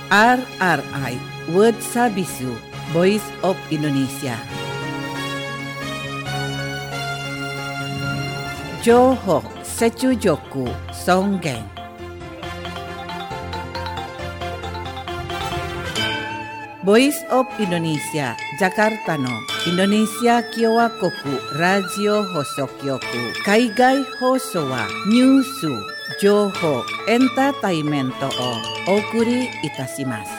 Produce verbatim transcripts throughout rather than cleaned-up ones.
R R I World Service Voice of Indonesia. Johor Secujoku Songgeng. Voice of Indonesia Jakarta no Indonesia Kyowa Koku Radio Hosokyoku Kaigai Hoso wa Nyusu Joho Entertainmento o Okuri Itashimasu.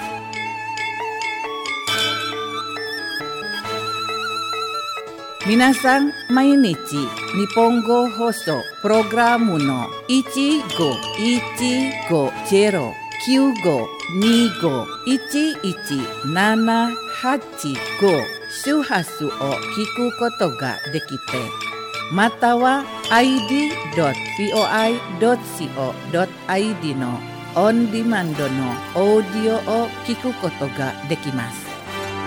Minasan mainichi Nihongo Hoso Programu no oneごいちごゼロきゅうごにごいちいちななはちご周波数を聞くことができて、または アイディードットブイオアイドットシーオードットアイディー のオンディマンドのオーディオを聞くことができます。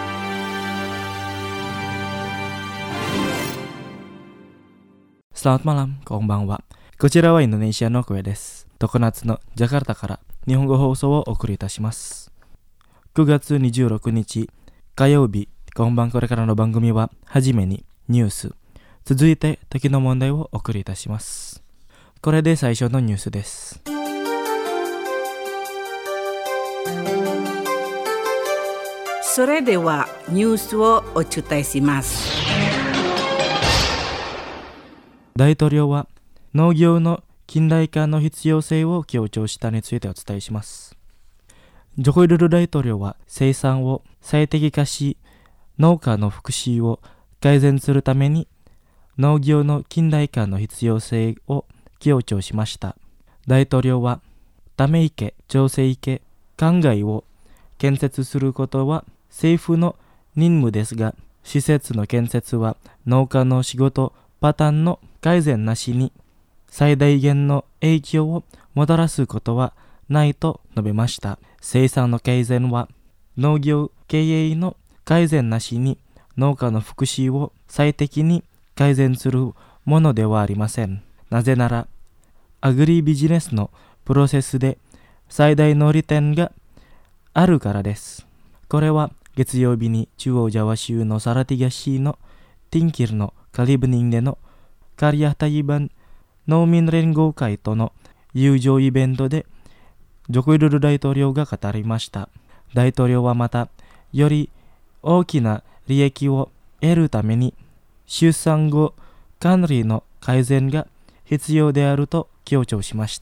Selamat malam, konbanwa. こちらはインドネシアの声です。常夏のジャカルタから日本語放送をお送りいたします。くがつにじゅうろくにち火曜日、今晩これからの番組ははじめにニュース、続いて時の問題をお送りいたします。これで最初のニュースです。 それではニュースをお伝えします。 大統領は農業の近代化の必要性を強調したについてお伝えします。ジョコウィドド大統領は生産を最適化し、農家の福祉を改善するために農業の近代化の必要性を強調しました。大統領はため池、調整池、灌漑を建設することは政府の任務ですが、施設の建設は農家の仕事パターンの改善なしに最大限の影響をもたらすことはないと述べました。生産の改善は農業経営の改善なしに農家の福祉を最適に改善するものではありません。なぜならアグリビジネスのプロセスで最大の利点があるからです。これは月曜日に中央ジャワ州のサラティガ市のティンキルのカリブニンでのカリアタイバン農民連合会との友情イベントでジョコウィドド大統領が語りました。大統領はまた、より大きな利益を得るために出産後管理の改善が必要であると強調しました。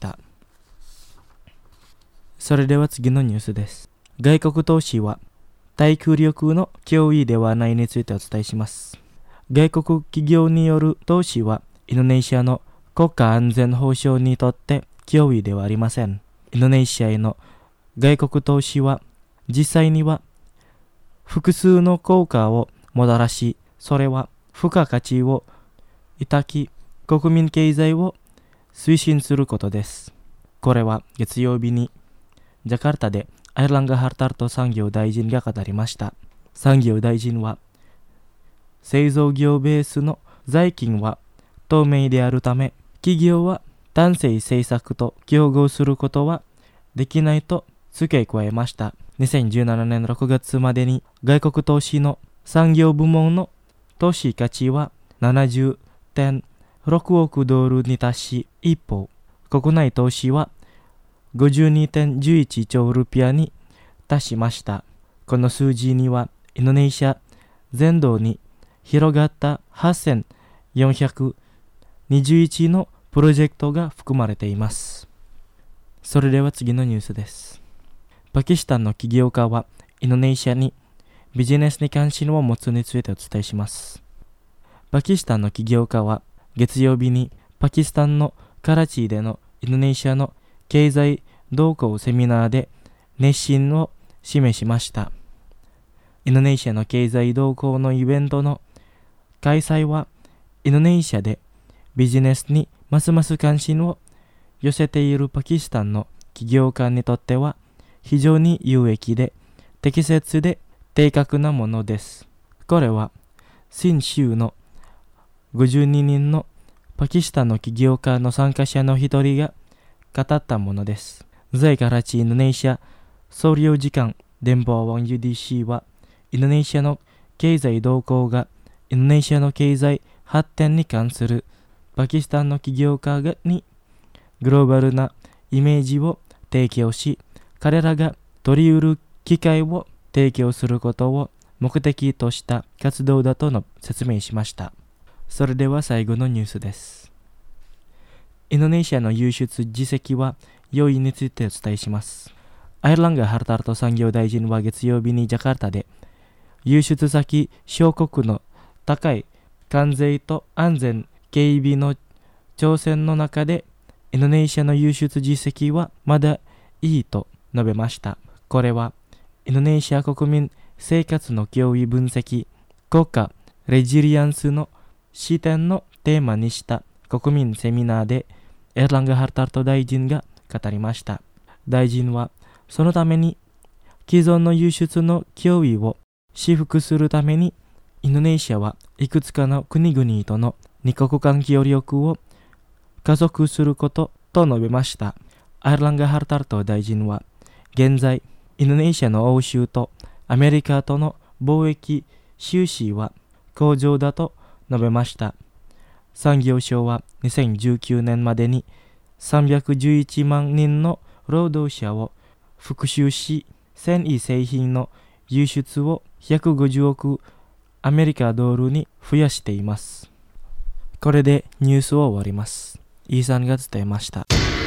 それでは次のニュースです。外国投資は対空力の脅威ではないについてお伝えします。外国企業による投資はインドネシアの国家安全保障にとって脅威ではありません。インドネシアへの外国投資は実際には複数の効果をもたらし、それは付加価値を抱き、国民経済を推進することです。これは月曜日にジャカルタでアイランガ・ハルタルト産業大臣が語りました。産業大臣は製造業ベースの財金は透明であるため、企業は男性政策と競合することはできないと付け加えました。にせんじゅうななねんろくがつまでに外国投資の産業部門の投資価値は ななじゅうてんろくおくドルに達し、一方、国内投資は ごじゅうにてんいちいちちょうルピアに達しました。この数字にはインドネシア全土に広がったはっせんよんひゃくにじゅういちのプロジェクトが含まれています。それでは次のニュースです。パキスタンの起業家はインドネシアにビジネスに関心を持つについてお伝えします。パキスタンの起業家は月曜日にパキスタンのカラチでのインドネシアの経済動向セミナーで熱心を示しました。インドネシアの経済動向のイベントの開催はインドネシアでビジネスにますます関心を寄せているパキスタンの起業家にとっては非常に有益で適切で正確なものです。これは新州のごじゅうににんのパキスタンの起業家の参加者の一人が語ったものです。在カラチインドネシア総領事館電報網 ユーディーシー はインドネシアの経済動向がインドネシアの経済発展に関するパキスタンの起業家にグローバルなイメージを提供し、彼らが取り得る機会を提供することを目的とした活動だとの説明しました。それでは最後のニュースです。インドネシアの輸出実績は良いについてお伝えします。アイルランガ・ハルタルト産業大臣は月曜日にジャカルタで輸出先小国の高い関税と安全警備の挑戦の中でインドネシアの輸出実績はまだいいと述べました。これはインドネシア国民生活の脅威分析国家レジリアンスの視点のテーマにした国民セミナーでエルランガ・ハルタルト大臣が語りました。大臣はそのために既存の輸出の脅威を修復するためにインドネシアはいくつかの国々との二国間協力を加速することと述べました。アイルランガ・ハルタルト大臣は現在インドネシアの欧州とアメリカとの貿易収支は向上だと述べました。産業省はにせんじゅうきゅうねんまでにさんびゃくじゅういちまんにんの労働者を復讐し、繊維製品の輸出をひゃくごじゅうおくアメリカドルに増やしています。これでニュースを終わります。イーさんが伝えました。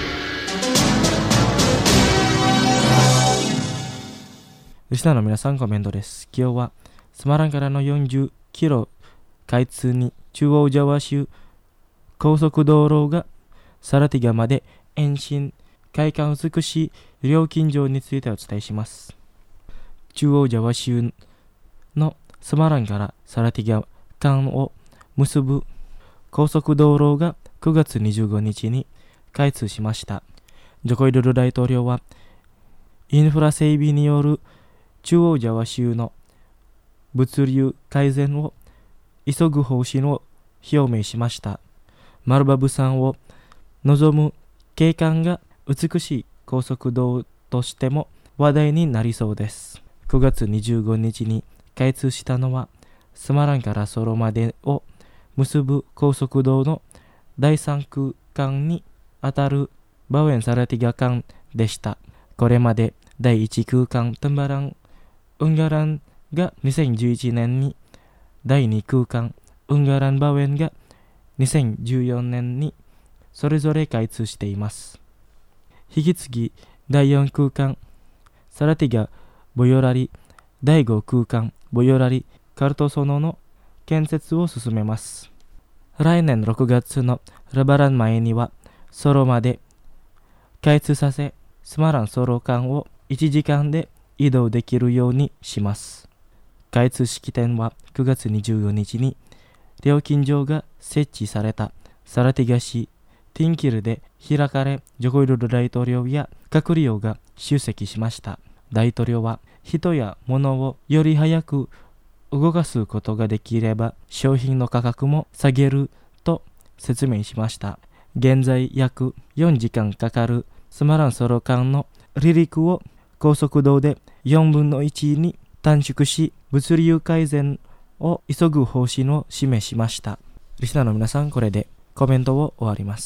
リスナーの皆さん、コメントです。今日はスマランからのよんじゅっキロ開通に中央ジャワ州高速道路がサラティガまで延伸、快感美しい料金所についてお伝えします。中央ジャワ州のスマランからサラティガ間を結ぶ高速道路がくがつにじゅうごにちに開通しました。ジョコイドル大統領はインフラ整備による中央ジャワ州の物流改善を急ぐ方針を表明しました。マルバブ山を望む景観が美しい高速道路としても話題になりそうです。くがつにじゅうごにちに開通したのはスマランからソロまでを結ぶ高速道のだいさん区間にあたるバウエンサラティガ間でした。これまでだいいち区間トンバランウンガランがにせんじゅういちねんに、だいに区間ウンガランバウエンがにせんじゅうよねんにそれぞれ開通しています。引き継ぎだいよん区間サラティガボヨラリ、だいご区間ボヨラリカルトソノの建設を進めます。来年ろくがつのラバラン前にはソロまで開通させ、スマランソロ間をいちじかんで移動できるようにします。開通式典はくがつにじゅうごにちに料金所が設置されたサラティガ市ティンキルで開かれ、ジョコイドル大統領や閣僚が出席しました。大統領は人や物をより早く動かすことができれば商品の価格も下げると説明しました。現在約よじかんかかるスマランソロ間の離陸を高速道でよんぶんのいちに短縮し、物流改善を急ぐ方針を示しました。リスナーの皆さん、これでコメントを終わります。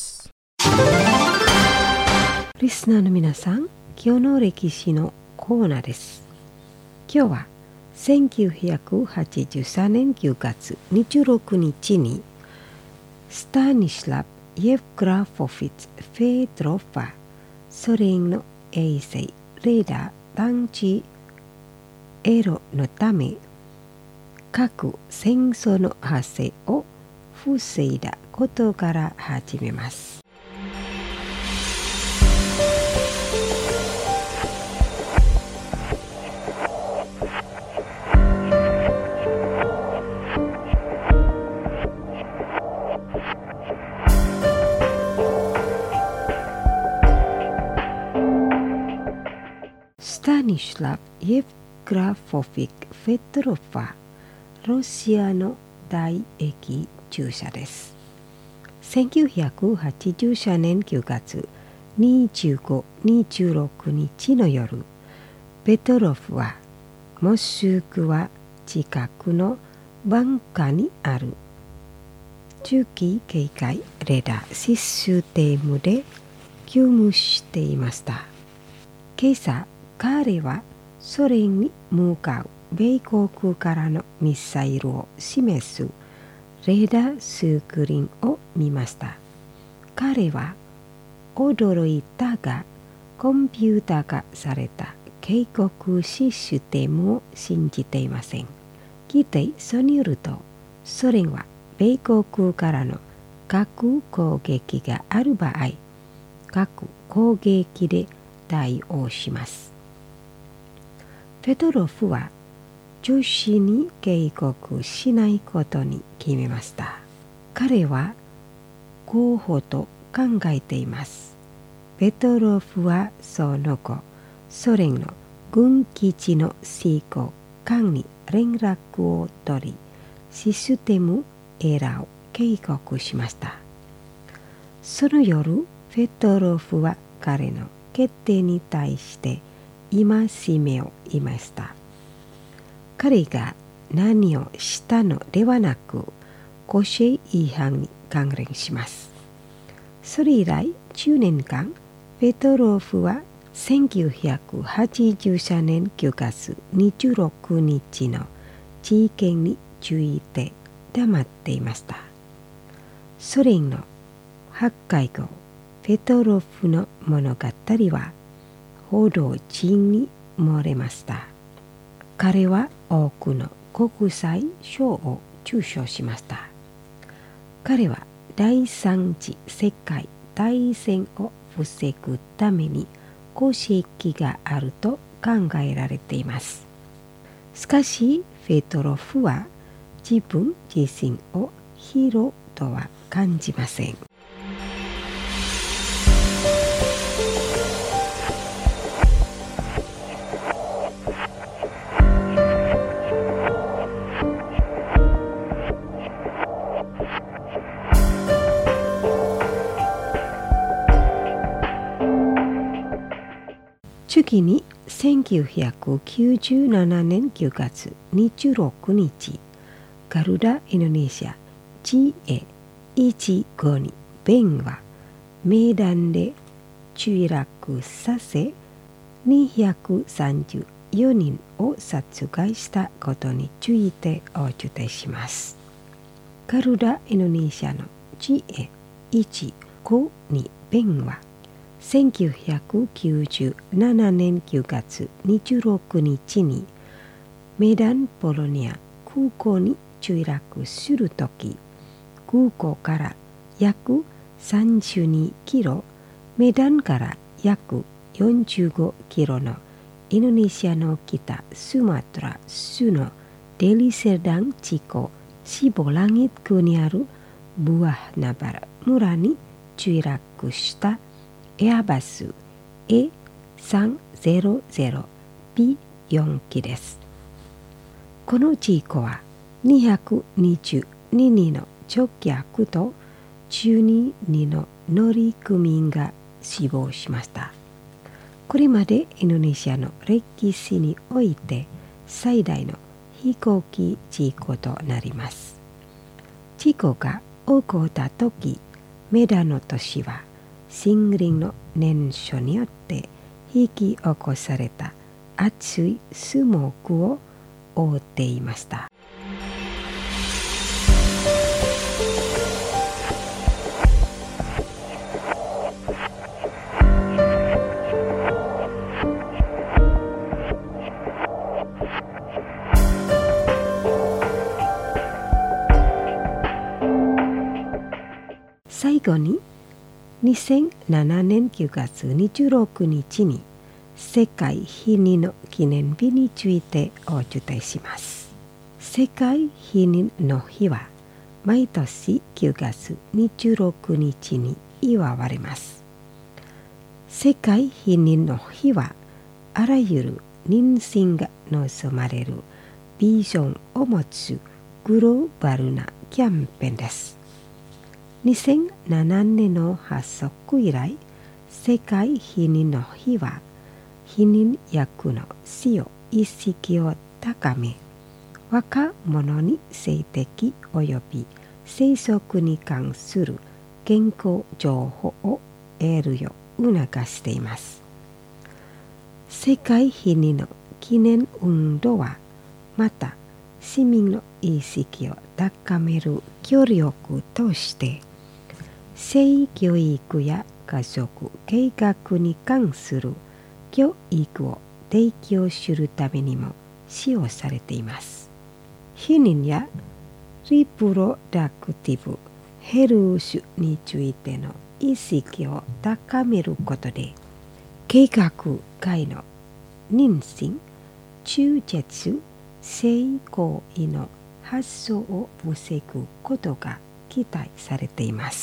リスナーの皆さん、今日の歴史のコーナーです。今日はせんきゅうひゃくはちじゅうさんねんきゅうがつにじゅうろくにちにスタニスラブ・イェフグラフォフィッツ・フェードロファソ連の衛星レーダー探知エロのため核戦争の発生を防いだことから始めます。スタニスラブ・イェフグラフォフィック・フェドロファロシアの大液注射です。せんきゅうひゃくはちじゅうさんねんきゅうがつにじゅうご、にじゅうろくにちの夜、 ペトロフはモスクワ近くのバンカにある中期警戒レーダーシステムで勤務していました。今朝、彼はソ連に向かう米国からのミサイルを示すレーダースクリーンを見ました。彼は驚いたが、コンピュータ化された警告システムを信じていません。規定書によると、ソ連は米国からの核攻撃がある場合、核攻撃で対応します。ペトロフは女子に警告しないことに決めました。彼は候補と考えています。ペトロフはその後、ソ連の軍基地の施工官に連絡を取り、システムエラーを警告しました。その夜、ペトロフは彼の決定に対して戒めを言いました。彼が何をしたのではなく、公正違反に関連します。それ以来じゅうねんかん、ペトロフはせんきゅうひゃくはちじゅうさんねんくがつにじゅうろくにちの事件について黙っていました。ソ連の破壊後、ペトロフの物語は報道陣に漏れました。彼は多くの国際賞を受賞しました。彼は第三次世界大戦を防ぐために功績があると考えられています。しかし、ペトロフは自分自身をヒーローとは感じません。次にせんきゅうひゃくきゅうじゅうななねんくがつにじゅうろくにち、ガルダ・インドネシア ジーエーいちごに便はメダンで墜落させにひゃくさんじゅうよにんを殺害したことについてお伝えします。ガルダ・インドネシアの ジーエーいちごに便はせんきゅうひゃくきゅうじゅうななねんくがつにじゅうろくにちにメダンポロニア空港に墜落するとき、空港から約さんじゅうにキロ、メダンから約よんじゅうごキロのインドネシアの北スマトラ州のデリセルダン地区シボランギックにあるブアナバラ村に墜落したエアバス エーさんぜろぜろビーよん 機です。この事故はにひゃくにじゅうににんの乗客とじゅうににんの乗組員が死亡しました。これまでインドネシアの歴史において最大の飛行機事故となります。事故が起こったとき、メダンの都市は森林の燃焼によって引き起こされた熱いスモークを覆っていました。最後ににせんななねんくがつにじゅうろくにちに世界非認の記念日についてお伝えします。世界非認の日は毎年くがつにじゅうろくにちに祝われます。世界非認の日はあらゆる人心が望まれるビジョンを持つグローバルなキャンペーンです。にせんななねんの発足以来、世界非認の日は避妊薬の使用意識を高め、若者に性的及び生殖に関する健康情報を得るよう促しています。世界避妊の記念運動はまた市民の意識を高める協力として性教育や家族計画に関する教育を提供するためにも使用されています。避妊やリプロダクティブヘルスについての意識を高めることで、計画外の妊娠、中絶、性行為の発想を防ぐことが期待されています。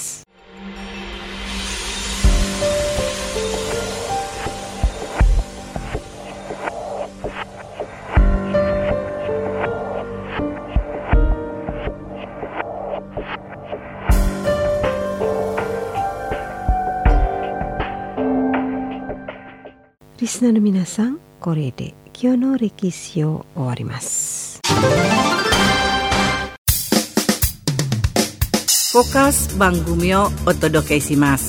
リスナーの皆さん、これで今日の歴史を終わります。 フォーカス番組をお届けします。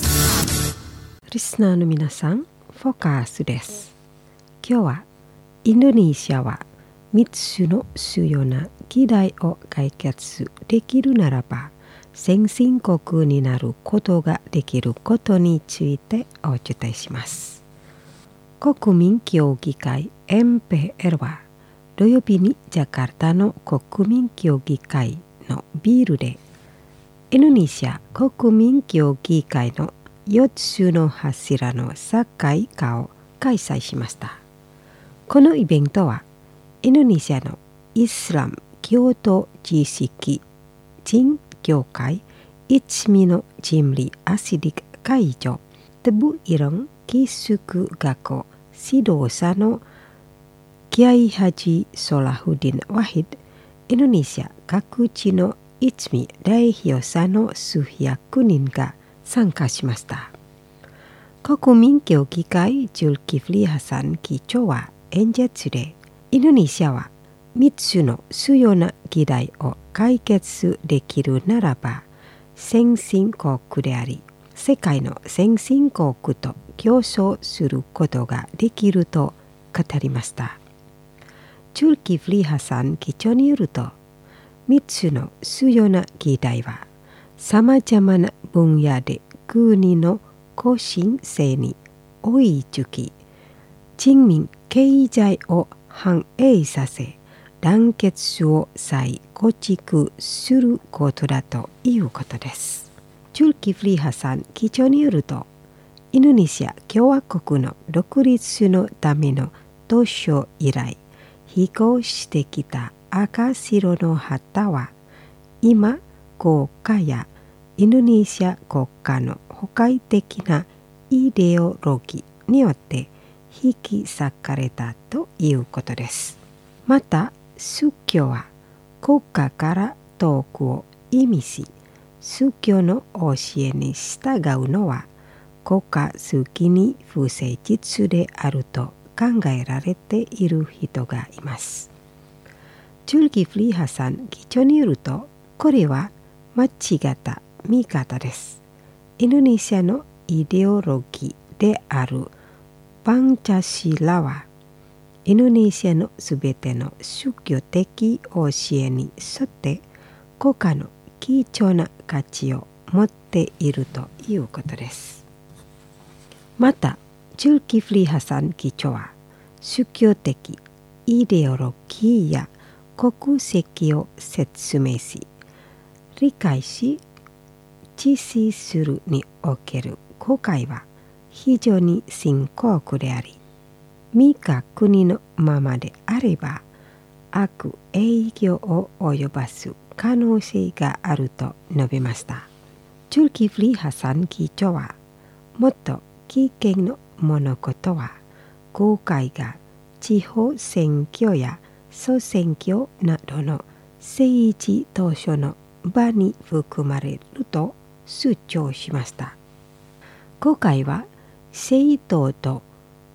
リスナーの皆さん、フォーカスです。今日はインドネシアはみっつの主要な議題を解決できるならば先進国になることができることについてお伝えします。国民協議会 エムピーエル は土曜日にジャカルタの国民協議会のビルでインドネシア国民協議会のよっつの柱のサ会化を開催しました。このイベントはインドネシアのイスラム教徒知識人協会一味の人理アシディック会長テブイロン寄宿学校指導者のキャイハジ・ソラフディン・ワヒド、インドネシア各地の一味代表者の数百人が参加しました。国民協議会ジュルキフリハサン議長は演説で、インドネシアはみっつの主要な議題を解決できるならば、先進国であり、世界の先進国と競争することができると語りました。チュルキフリハサン議長によると、みっつの主要な議題は、さまざまな分野で国の更新性に追いつき、人民経済を反映させ、団結を再構築することだということです。チュルキフリハサン議長によると、インドネシア共和国の独立のための当初以来、飛行してきた赤白の旗は、今、国家やインドネシア国家の破壊的なイデオロギーによって引き裂かれたということです。また、宗教は国家から遠くを意味し、宗教の教えに従うのは国家好きに不誠実であると考えられている人がいます。チュルキフリハサン議長によると、これは間違った見方です。インドネシアのイデオロギーであるパンチャシラは、インドネシアのすべての宗教的教えに沿って国家の貴重な価値を持っているということです。また、チュルキフリハサン議長は、宗教的イデオロギーや国籍を説明し、理解し、実施するにおける公開は非常に深刻であり、未確認のままであれば、悪影響を及ばす可能性があると述べました。チュルキフリハサン議長は、もっと危険の物事は、国会が地方選挙や総選挙などの政治当初の場に含まれると主張しました。国会は政党と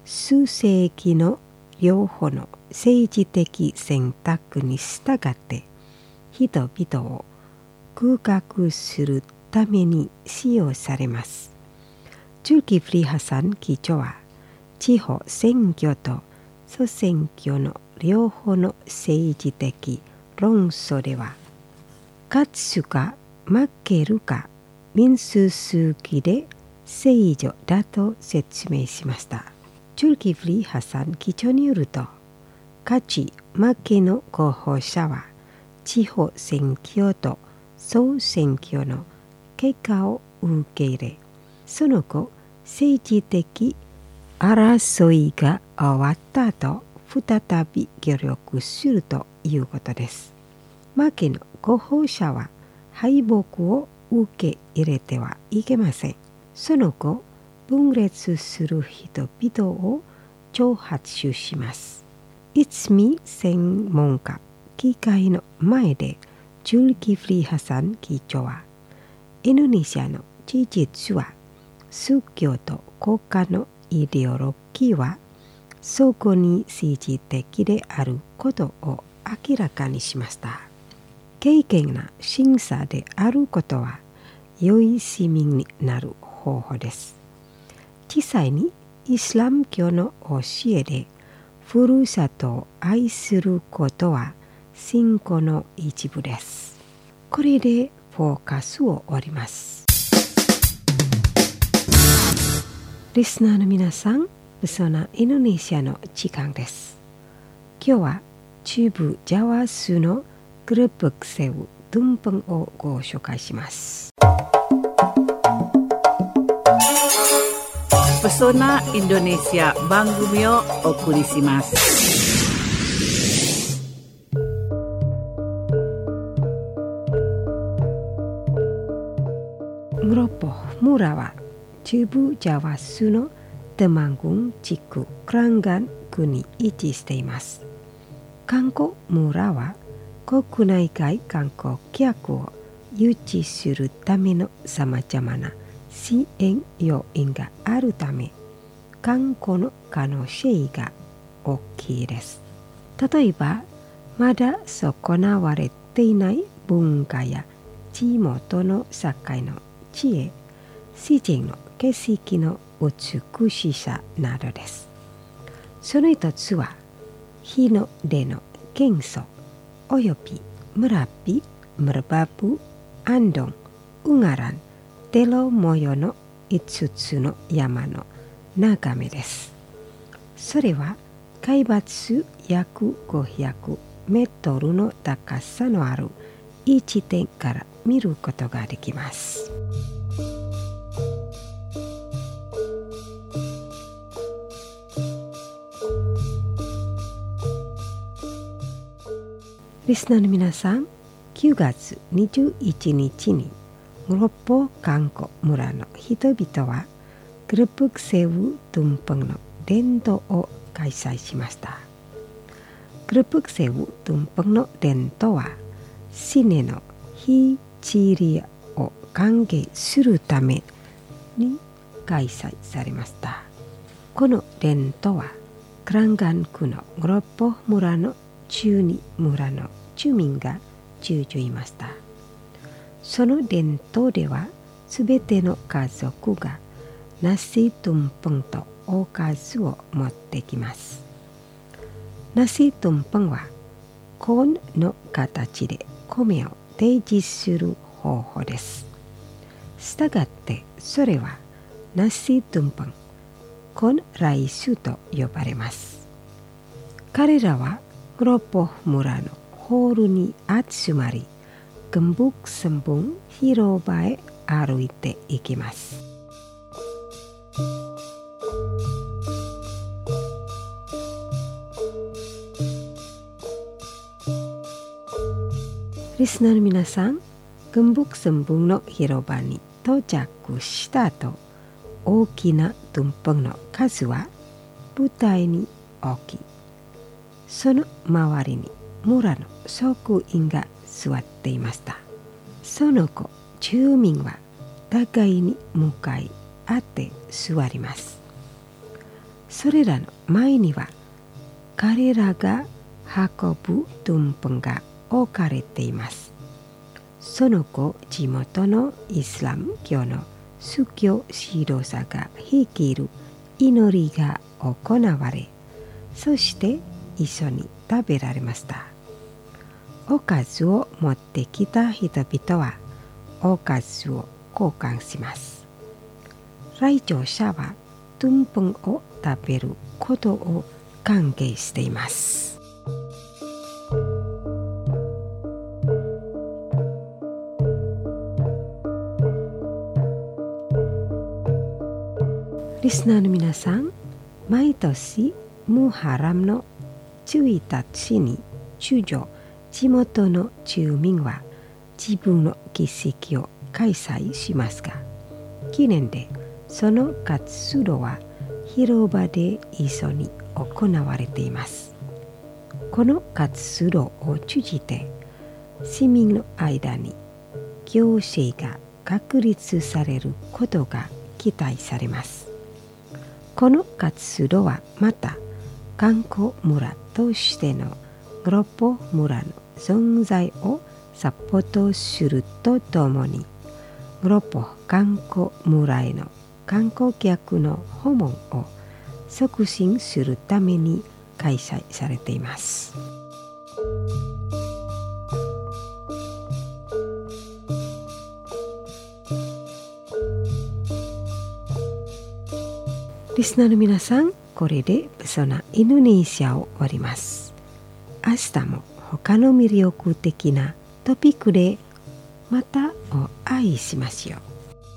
数世紀の両方の政治的選択に従って人々を空覚するために使用されます。チュルキフリハサン記著は地方選挙と総選挙の両方の政治的論争では勝つか負けるか民主主義で正常だと説明しました。チュルキフリハサン記著によると、勝ち負けの候補者は地方選挙と総選挙の結果を受け入れ、その後政治的争いが終わった後、再び協力するということです。負けの候補者は敗北を受け入れてはいけません。その後、分裂する人々を挑発します。いつみ専門家議会の前でチュルキフリハサン議長は、インドネシアの事実は宗教と国家のイデオロギーは相互に政治的であることを明らかにしました。敬虔な審査であることは良い市民になる方法です。実際にイスラム教の教えでふるさとを愛することは信仰の一部です。これでフォーカスを終わります。リスナーの皆さん、そのインドネシアの時間です。今日は中部ジャワ州のグループクセウドゥンプンをご紹介します。 Pesona Indonesia 番組をお送りします。 ムロポ村は中部ジャワ州のテマングン地区クランガン区に位置しています。観光村は国内外観光客を誘致するためのさまざまな支援要因があるため、観光の可能性が大きいです。例えば、まだ損なわれていない文化や地元の境の知恵、自然の景色の美しさなどです。その一つは、日の出の元素および村ピ、ムバブ、アンドン、ウガラン、テロ模様のいつつの山の眺めです。それは海抜約ごひゃくメートルの高さのあるいちてんから見ることができます。リスナーの皆さん、くがつにじゅういちにちにムロッポ観光村の人々はグルプクセウドゥンプンの伝統を開催しました。グルプクセウドゥンプンの伝統は新年のヒチリアを歓迎するために開催されました。この伝統はクランガン区のムロッポ村の中に村の住民が従事いました。その伝統では、すべての家族がナシトゥンプンとおかずを持ってきます。ナシトゥンプンはコーンの形で米を提示する方法です。したがってそれはナシトゥンプン、コーンライスと呼ばれます。彼らはムロッポ村のホールに集まり、gembuk sembung広場へ歩いていきます。リスナーの皆さん、gembuk sembungの広場に到着した後、大きなドゥンプンの数は舞台に置き、その周りに村の職員が座っていました。その後、住民は互いに向かい合って座ります。 それらの前には彼らが運ぶドゥンプンが置かれています。その後、地元のイスラム教の宗教指導者が率いる祈りが行われ、そして一緒に食べられました。おかずを持ってきた人々はおかずを交換します。来場者はドゥンプンを食べることを歓迎しています。リスナーの皆さん、毎年ムハラムのじゅういちにちに中上地元の住民は自分の儀式を開催しますが、記念でその活動は広場で一緒に行われています。この活動を通じて市民の間に行政が確立されることが期待されます。この活動はまた観光村としてのグロポ村の存在をサポートするとともに、グロポ観光村への観光客の訪問を促進するために開催されています。リスナーの皆さん、これでそのインドネシアを終わります。明日も他の魅力的なトピックでまたお会いしましょう。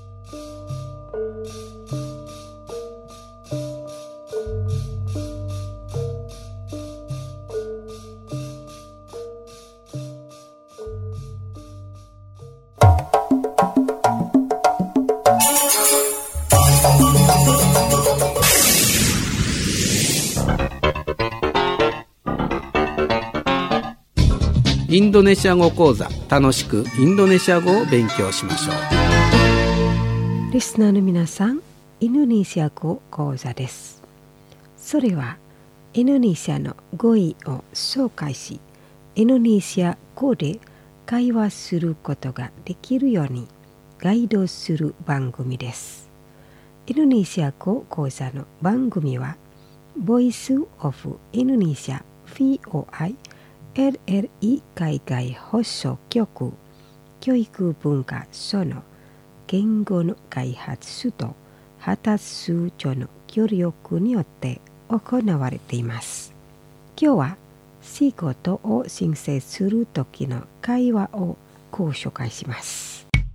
インドネシア語講座、楽しくインドネシア語を勉強しましょう。リスナーの皆さん、インドネシア語講座です。それはインドネシアの語彙を紹介し、インドネシア語で会話することができるようにガイドする番組です。インドネシア語講座の番組はボイスオフインドネシア ブイオーアイエルエルイ 海外放送局教育文化省の言語の開発と発達庁の協力によって行われています。今日は仕事を申請するときの会話をご紹介します。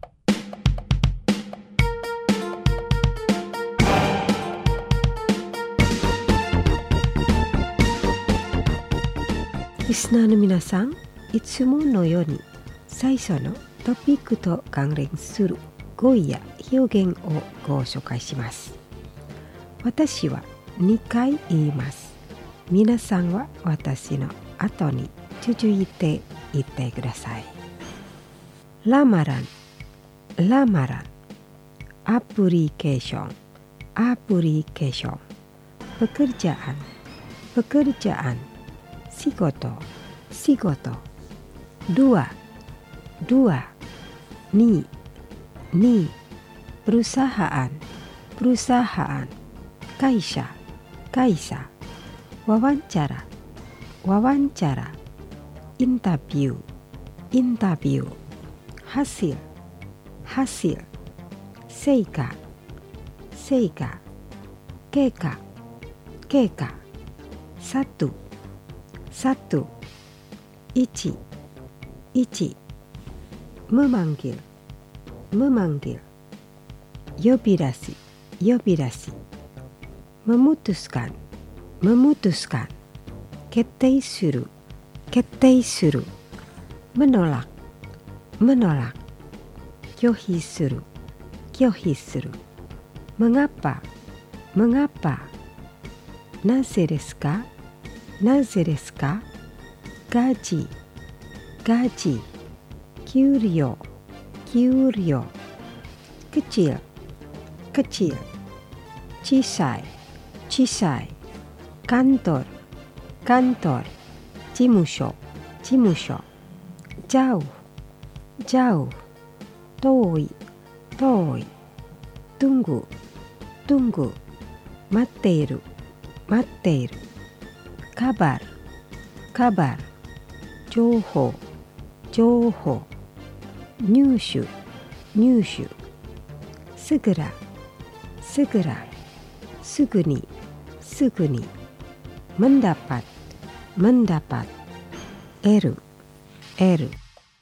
リスナーの皆さん、いつものように最初のトピックと関連する語彙や表現をご紹介します。私はにかい言います。皆さんは私の後に続いて言ってください。ラマラン、ラマラン、アプリケーション、アプリケーション、pekerjaan、pekerjaan、仕事、仕事、dua、dua、に、に、perusahaan、perusahaan、会社、会社、wawancara、wawancara、interview、interview、hasil、hasil、成果、成果、経過、経過、satu、satu、一、一、memanggil、memanggil、呼び出し、呼び出し、memutuskan、memutuskan、決定する、決定する、menolak、menolak、拒否する、拒否する、mengapa、mengapa、なぜですか、なぜですか、ガジ、ガジ、給料、給料、kecil、kecil、小さい、 小さい kantor kantor 事務所事務所 jauh jauh 遠い遠い tunggu tunggu 待っている待っている kabar kabar 情報情報 入手入手 segera segera すぐにすぐに mendapat mendapat 得る得る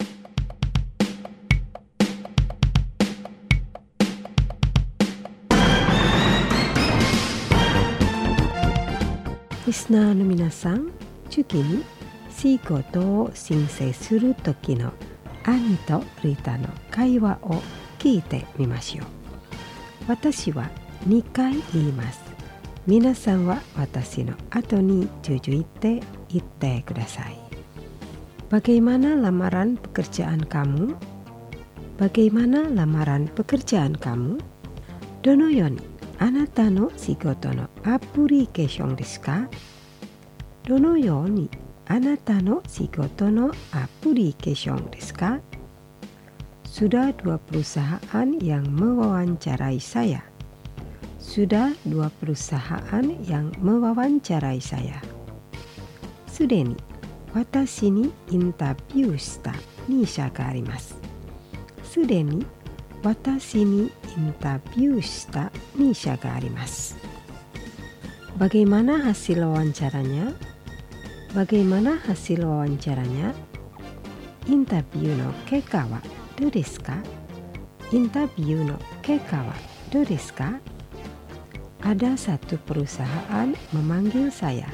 リスナーの皆さん、次に仕事を申請するときの兄とリタの会話を聞いてみましょう。私はにかい言います。皆さんは私の後に続いて言ってください。Bagaimana lamaran pekerjaan kamu? Bagaimana lamaran pekerjaan kamu? どのようにあなたの仕事のアプリケーションですか？どのようにあなたの仕事のアプリケーションですか？ Sudah dua perusahaan yang mewawancarai saya. Sudah dua perusahaan yang mewawancarai saya. すでに私にインタビューしたに社があります。すでに私にインタビューしたに社があります。Bagaimana hasil wawancaranya? Bagaimana hasil wawancaranya? インタビューの結果はどうですか？インタビューの結果はどうですか？ Ada satu perusahaan memanggil saya,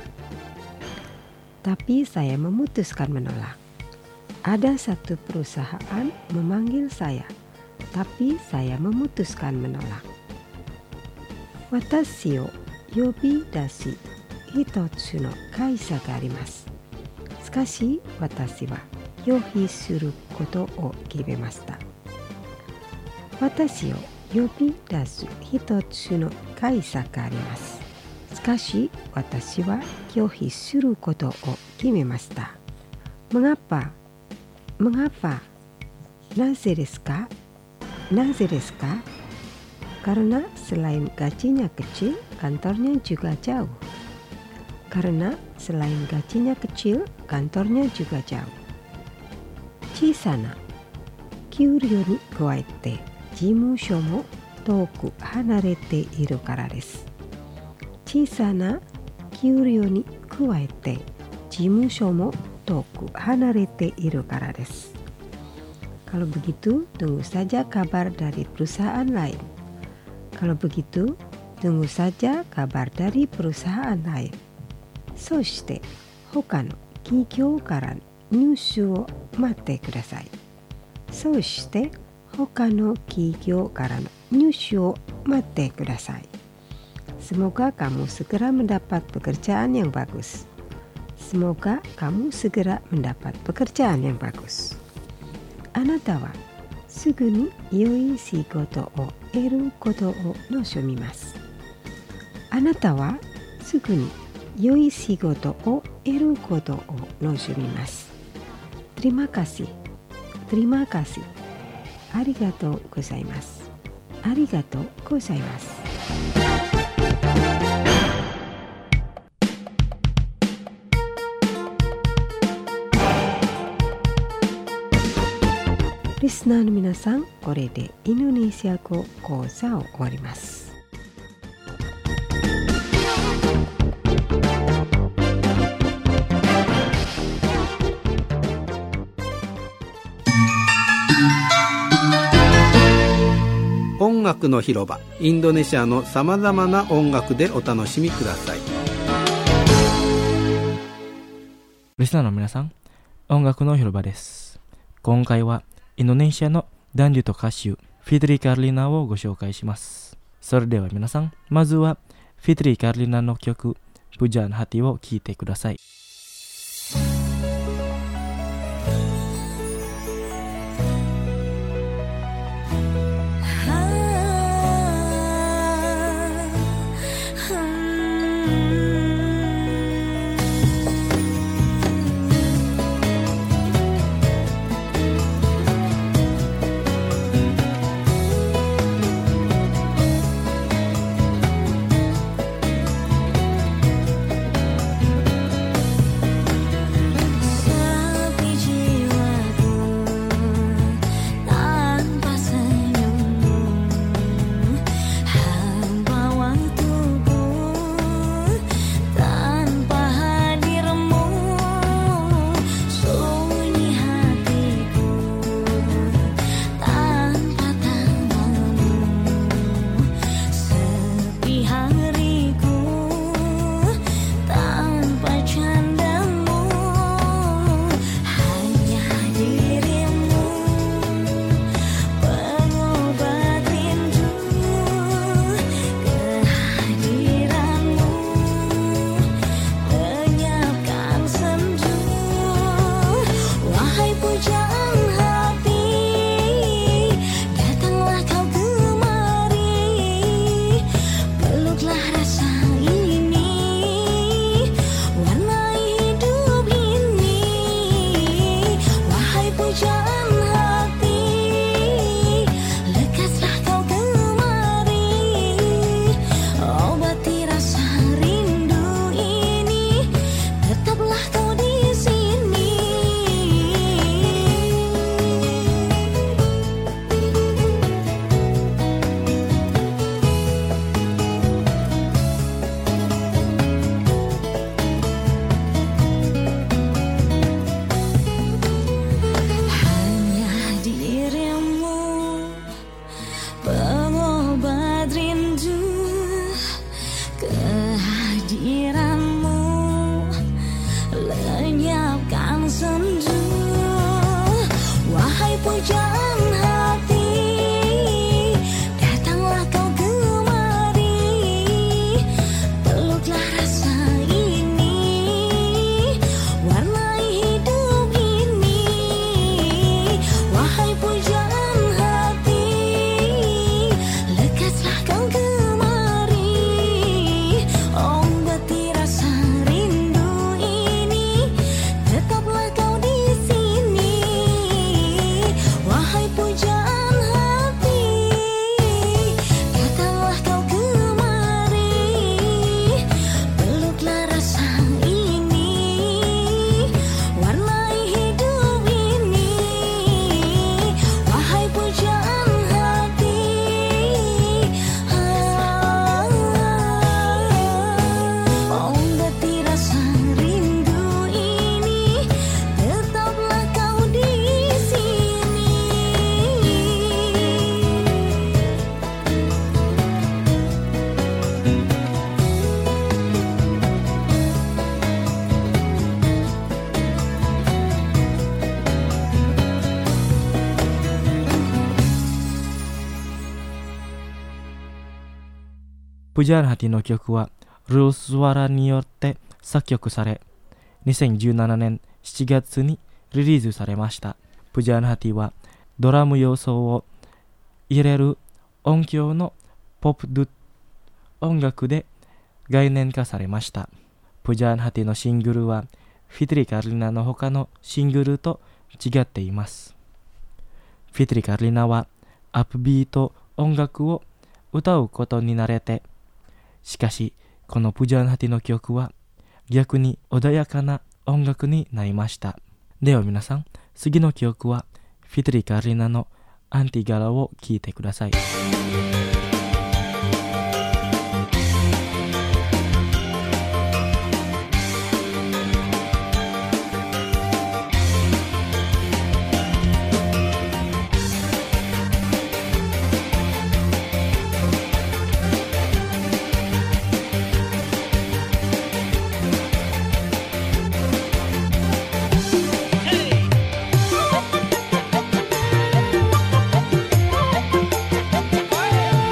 tapi saya memutuskan menolak. Ada satu perusahaan memanggil saya.Tapi saya memutuskan menolak. Watashi o yobi dashi hitotsu no kaisa ga arimasu. Shikashi watashi wa yobi suru koto o kimemashita. Watashi o yobi dasu hitotsu no kaisa ga arimasu. Shikashi watashi wa yobi suru koto o kimemashita. Mengapa? Mengapa? Naze desu ka?Naze desu ka? Karena selain gajinya kecil, kantornya juga jauh. Karena selain gajinya kecil, kantornya juga jauh. 小さな給料に加えて事務所も遠く離れているからです。小さな給料に加えて事務所も遠く離れているからです。Kalau begitu, tunggu saja kabar dari perusahaan lain. Kalau begitu, tunggu saja kabar dari perusahaan lain. そして、他の企業からのニュースを待ってください。そして、他の企業からのニュースを待ってください。Semoga kamu segera mendapat pekerjaan yang bagus. Semoga kamu segera mendapat pekerjaan yang bagus.あなたはすぐに良い仕事を得ることを望みます。あなたはすぐに良い仕事を得ることを望みます。Terima kasih. Terima kasih. ありがとうございます。ありがとうございます。リスナーの皆さん、これでインドネシア語講座を終わります。 音楽の広場、インドネシアのさまざまな音楽でお楽しみください。 リスナーの皆さん、音楽の広場です。今回はインドネシアの男女と歌手フィトリー・カルリナをご紹介します。それでは皆さん、まずはフィトリー・カルリナの曲プジャーン・ハティを聴いてください。 Hmm プジャーナハティの曲はルース・ワラによって作曲され、にせんじゅうななねんしちがつにリリースされました。プジャーナハティはドラム要素を入れる音響のポップドゥ音楽で概念化されました。プジャーナハティのシングルはフィトリ・カルリナの他のシングルと違っています。フィトリ・カルリナはアップビート音楽を歌うことに慣れて、しかしこのプジャーナハティの曲は逆に穏やかな音楽になりました。では皆さん、次の曲はフィトリ・カルリナのアンティガラを聴いてください。 Hey!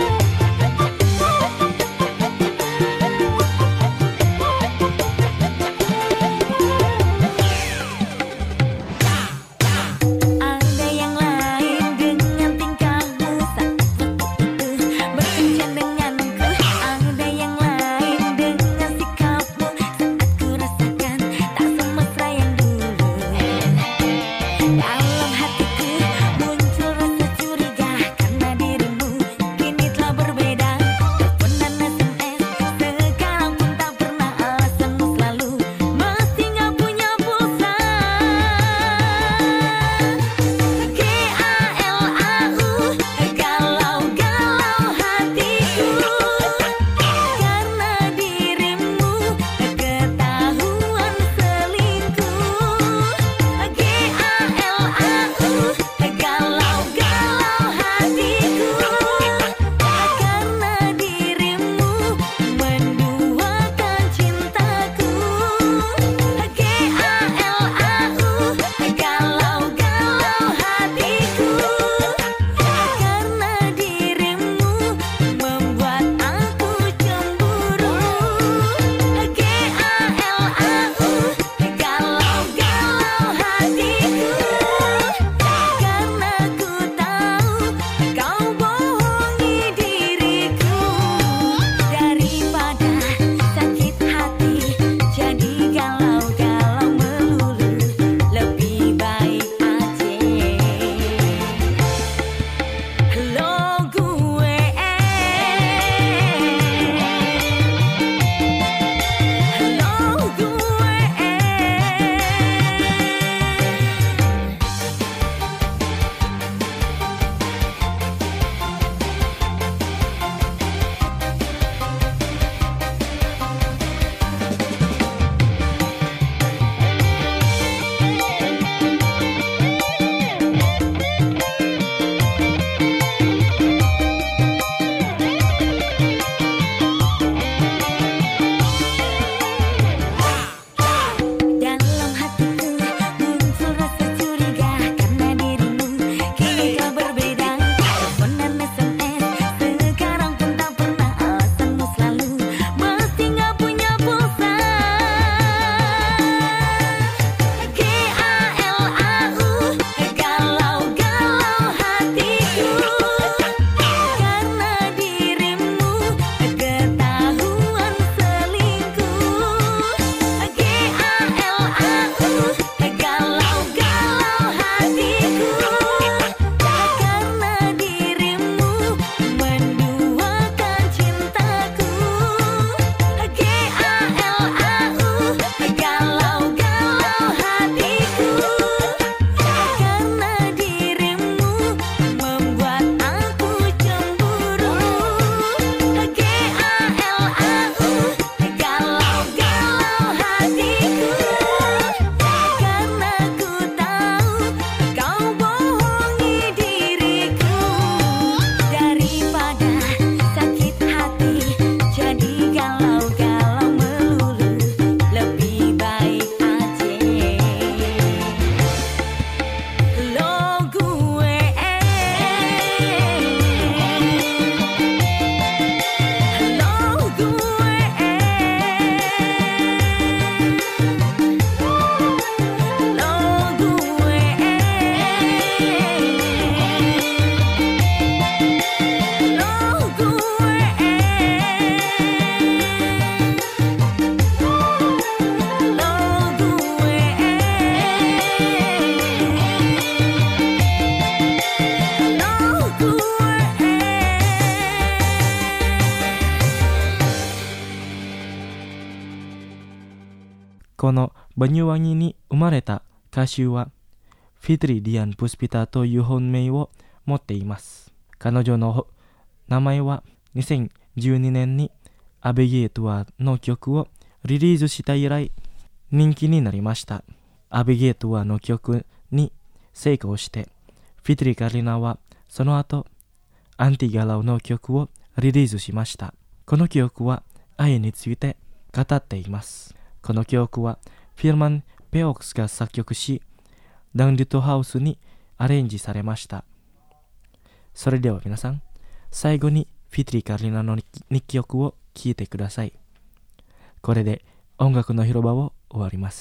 このバニュワニに生まれた歌手はフィトリ・ディアン・プスピタという本名を持っています。彼女の名前はにせんじゅうにねんにアビゲートワの曲をリリースした以来人気になりました。アビゲートワの曲に成功してフィトリ・カリナはその後アンティガラオの曲をリリースしました。この曲は愛について語っています。この曲はフィルマン・ペオクスが作曲しダウンリットハウスにアレンジされました。それでは皆さん、最後にフィトリ・カリナの日曲を聴いてください。これで音楽の広場を終わります。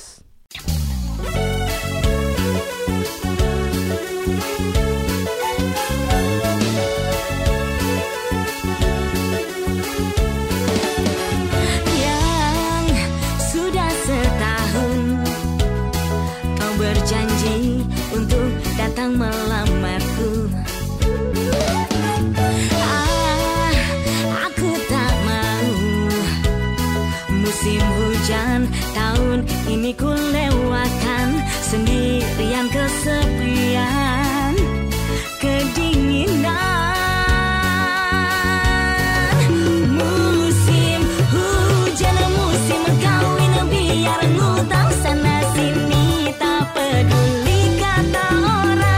Melamarku, ah, aku tak mau musim hujan tahun ini ku lewatkan sendirian, kesepian, kedinginan. Musim hujan, musim kawin, biar ngutang sana sini tak peduli kata orang.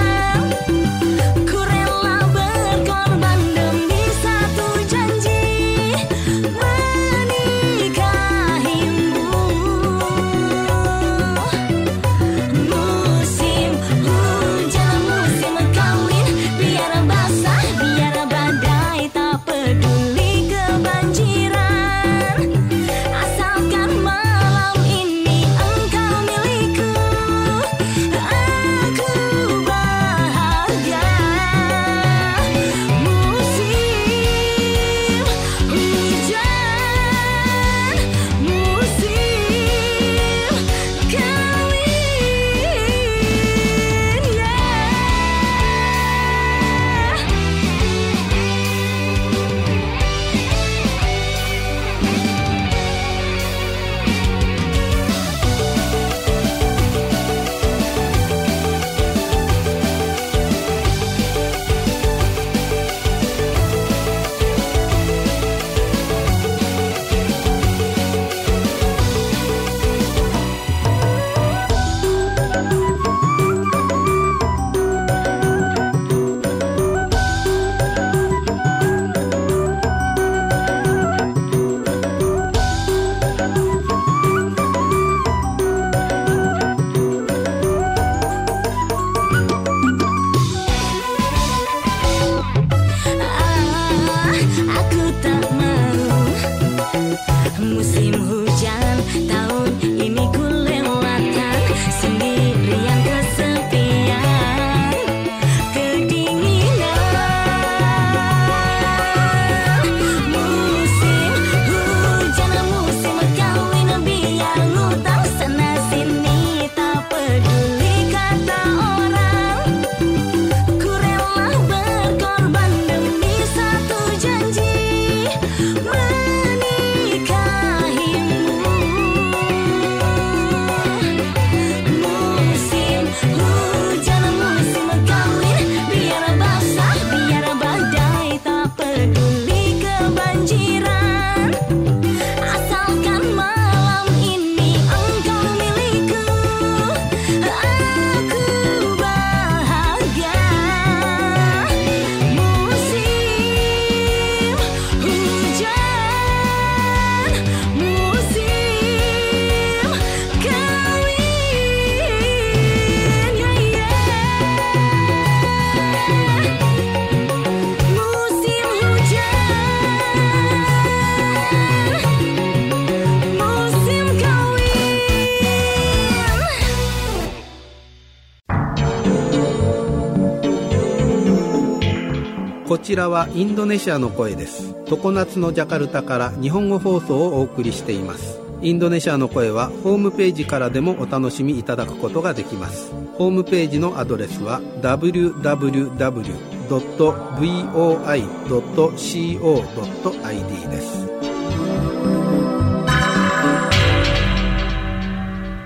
こちらはインドネシアの声です。常夏のジャカルタから日本語放送をお送りしています。インドネシアの声はホームページからでもお楽しみいただくことができます。ホームページのアドレスは ダブリューダブリューダブリュードットブイオーアイドットコードットアイディー です。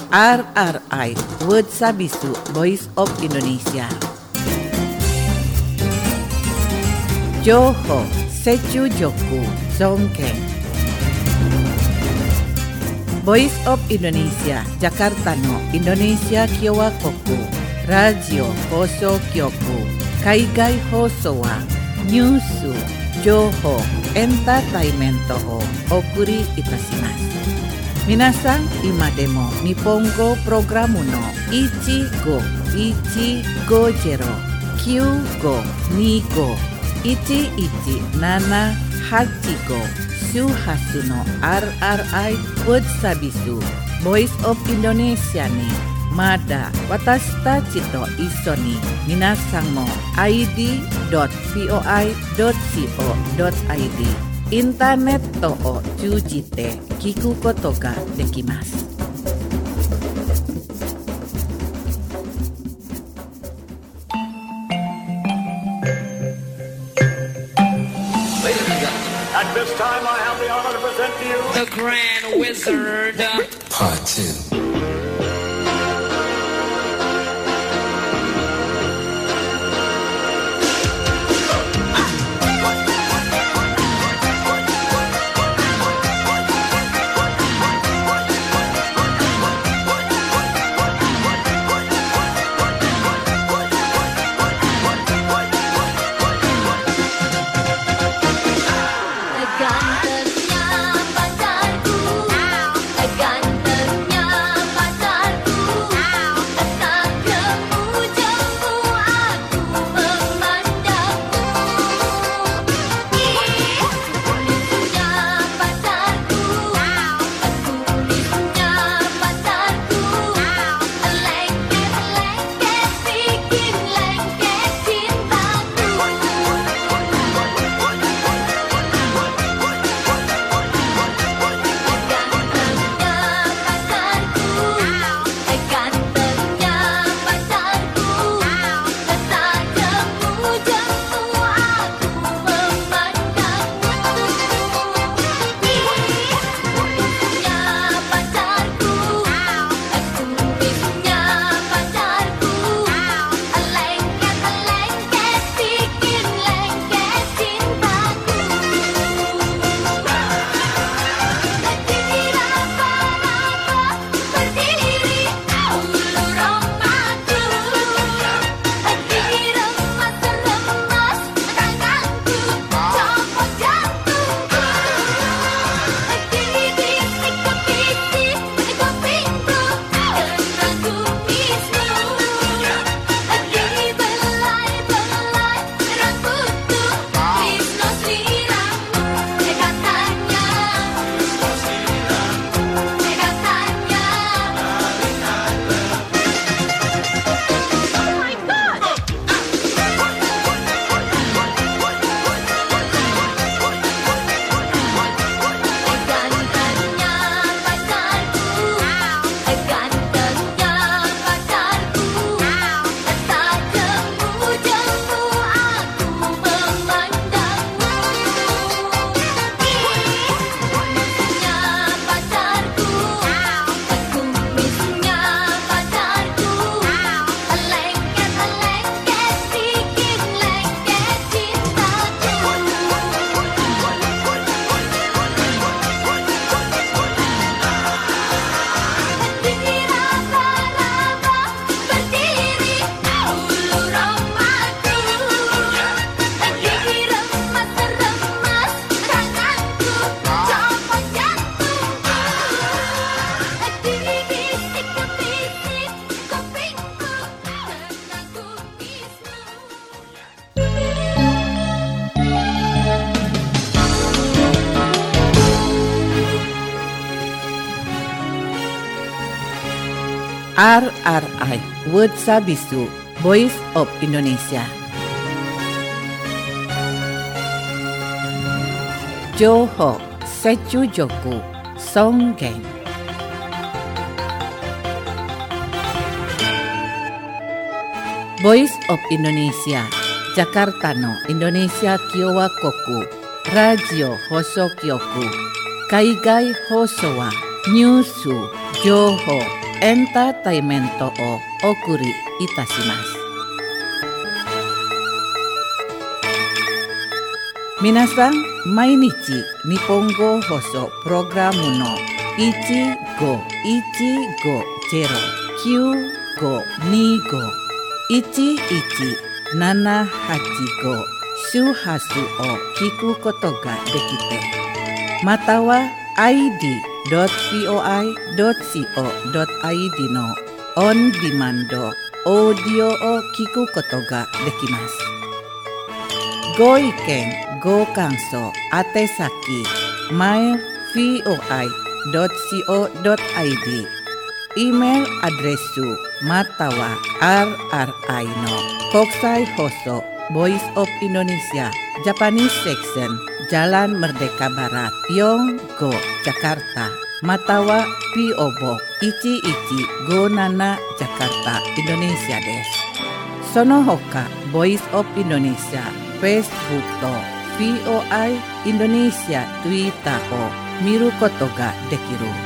R R I World Sabisu Voice of Indonesia. Johor Sechu Joku Songkeng. Voice of Indonesia Jakarta no Indonesia Kyowa Koku Radio Hoso Kyoku Kaigai Hoso wa Nyusu Johor Entertainment o Okuri Itashimasu. Minasan imademo Nippongo Programu no Ichigo Ichigo Jero Kyugo Nigo Ichi Ichi Nana Hachigo Shuhasu no R R I World Sabisu Voice of Indonesia ni Mada Watashita Chito Iso ni Minasan mo I D dot voi dot co dot I D インターネットを通じて聞くことができます。 At this time, I have the honor to present to you the Grand Wizard. Part two. R R I World Sabisu Voice of Indonesia. Johor Sechu Joku Songkeng. Voice of Indonesia Jakarta no Indonesia Kyowa Koku Radio Hoso Kyoku Kaigai Hoso wa Nyusu Johor entertainmento o okuri itashimasu. Minasan, mainichi Nihongo Hoso Programu no ichi go ichi go zero kyu go ni go ichi ichi nana hachi go shuhasu o kiku koto ga dekite. Mata wa i d dot voi dot co dot i d の on demand オーディオを聞くことができます。ご意見、ご感想、宛先 マイル voi dot co dot i d イメールアドレスまたは アールアールアイ の国際放送 Voice of Indonesia Japanese Section Jalan Merdeka Barat Yonggo Jakarta Matawa P O Boxいちいちごなな Jakarta Indonesia です。その他 Voice of Indonesia Facebook と ブイオアイ Indonesia Twitter を見ることができる